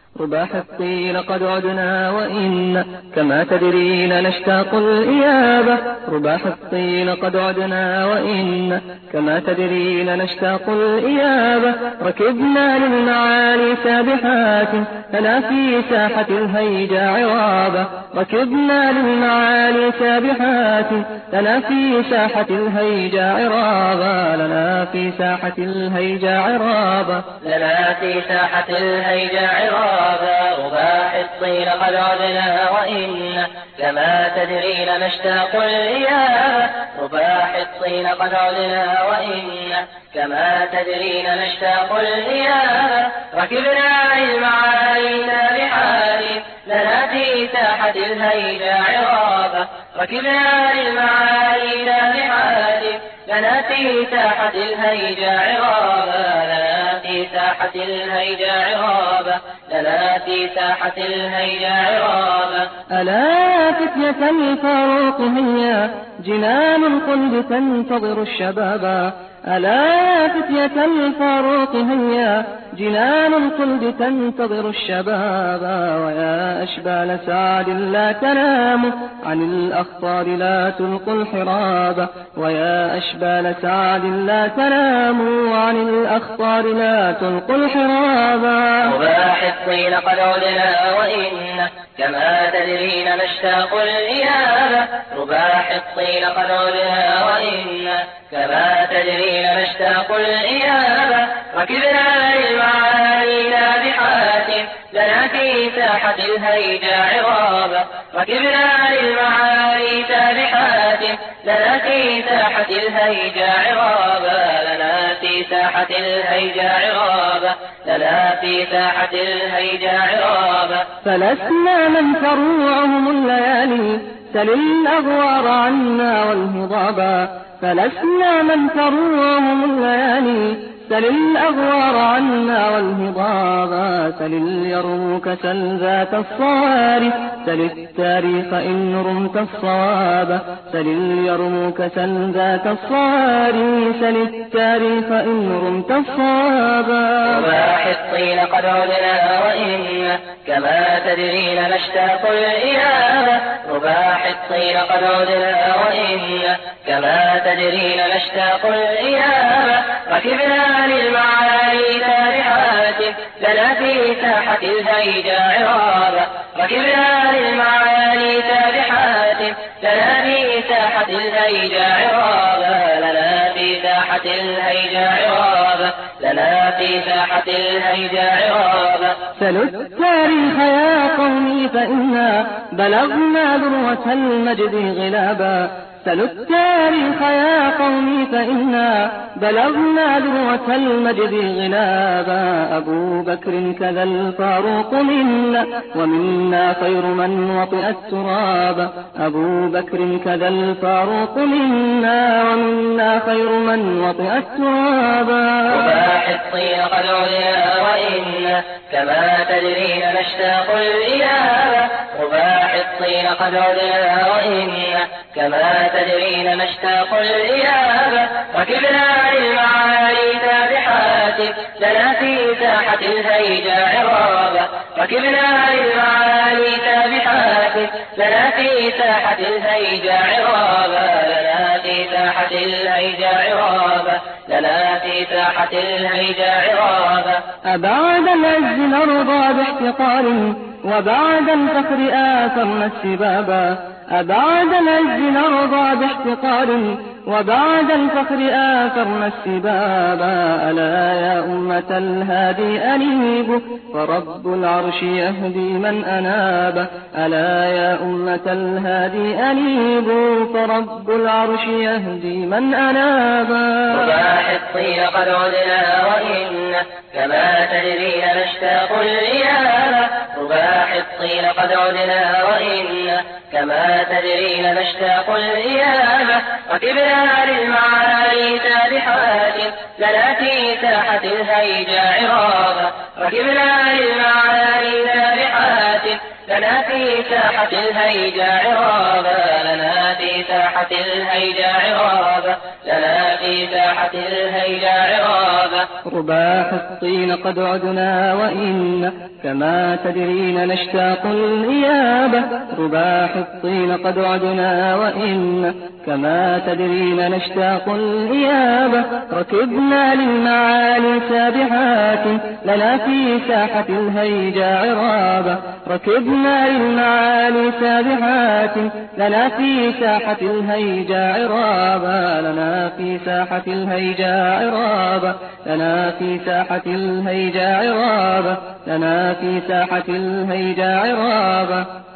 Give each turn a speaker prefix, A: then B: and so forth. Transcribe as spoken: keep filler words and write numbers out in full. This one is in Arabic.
A: رباح الطيل قد عدنا وإن كما تدرين نشتاق الإيابة. رباح الطيل قد عدنا وإن كما تدرين نشتاق الإيابة. ركبنا للمعالي سابحات لنا في ساحة الهيجا عرابة. ركبنا للمعالي سابحات لنا في ساحة الهيجا عرابة. لنا في ساحة الهيجا عرابة.
B: لنا في ساحة الهيجا عرابة. رباح الطيل قد عدنا وإن كما تدرين نشتاق الإيابة. رباح الطيل قد عدنا وإن كما تدرين نشتاق الإيابة. ركبنا للمعالي سابحات لنا في ساحة الهيجا عرابة. ركبنا للمعالي سابحات لنا في ساحة الهيجا عرابة. لنا في ساحة الهيجا عرابة. لنا في ساحة الهيجا عرابة.
A: ألا فتية الفاروق هيا جنان القلب تنتظر الشبابا. ألا فتية الفاروق هيا جنان القلب تنتظر الشبابا. ويا أشبال سعد لا تناموا عن الأخطار لا تلقوا الحرابا. ويا أشبال سعد لا تناموا عن الأخطار لا تلقوا الحرابا.
B: رباح الطيل قد عدنا وإن كما تدرين نشتاق الإيابة. رباح الطيل قد عدنا وإن كما تدرين نشتاق الإيابة. ركبنا للمعالي سابحات لنا في ساحة الهيجا عرابة. ركبنا للمعالي سابحات لنا في ساحة الهيجا عرابة. لنا في ساحة الهيجا عرابة. لنا في ساحة الهيجا عرابة.
A: فلسنا من تروعهم الليالي سل الأغوار عنا والهضابا. فلسنا من تروعهم الليالي سل الأغوار عنا والهضابا. سل اليرموك سل ذات الصواري سل التاريخ إن رمت الصواب. سل اليرموك سل ذات الصواري سل التاريخ إن رمت الصواب.
B: رباح الطيل قد عدنا وإن كما تدرين نشتاق الإيابة. رباح الطيل قد عدنا وإن كما تدرين نشتاق الإيابة. ركبنا للمعالي سابحات لنا في ساحة الهيجا عرابة. ركبنا للمعالي سابحات لنا في ساحة الهيجا عرابة. لنا في ساحة الهيجا عرابة. لنا في ساحة الهيجا عرابة.
A: سلوا التاريخ يا قومي فإنا بلغنا ذروة المجد غلابا. سلوا التاريخ يا قومي فإنا بلغنا ذروة المجد غلابا. أبو بكر كذا الفاروق منا ومنا خير من وطئ التراب. أبو بكر كذا الفاروق منا ومنا خير من وطئ التراب.
B: رباح الطيل قد عدنا وإن كما تدرين نشتاق الإيابة. رباح الطيل قد عدنا وإن كما تدرين نشتاق الإيابة. ركبنا للمعالي سابحات لنا في ساحة الهيجا عرابة. ركبنا للمعالي سابحات لنا في ساحة الهيجا عرابة. لنا في ساحة الهيجا عرابة. لنا في ساحة الهيجا عرابة.
A: أبعد العز نرضى باحتقار وبعد الفخر آثرنا السبابا. أبعد العز نرضى باحتقار وبعد الفخر آثرنا السبابا. ألا يا أمة الهادي أنيبوا فرب العرش يهدي من أناب. ألا يا أمة الهادي أنيبوا فرب العرش يهدي من أناب.
B: رباح الطيل قد عدنا وإن كما تدرين نشتاق الإيابة. رباح الطيل قد عدنا وإن كما تدرين نشتاق الإيابة. ركبنا للمعالي سابحات لنا في ساحة الهيجا عرابة. ركبنا للمعالي سابحات لنا لنا في ساحة الهيجا عرابا لنا في ساحة الهيجا عرابا لنا في ساحة الهيجا عرابا
A: رباح الطين قد عدنا وإن كما تدرين نشتاق الإيابة رباح الطين قد عدنا وإن كما تدرين نشتاق الإيابة ركبنا للمعالي سابحات لنا في ساحة الهيجا عرابة ركبنا للمعالي سابحات لنا في ساحة الهيجا عرابة لنا في ساحة الهيجا عرابة لنا في ساحة الهيجا عرابة لنا في ساحة الهيجا عرابة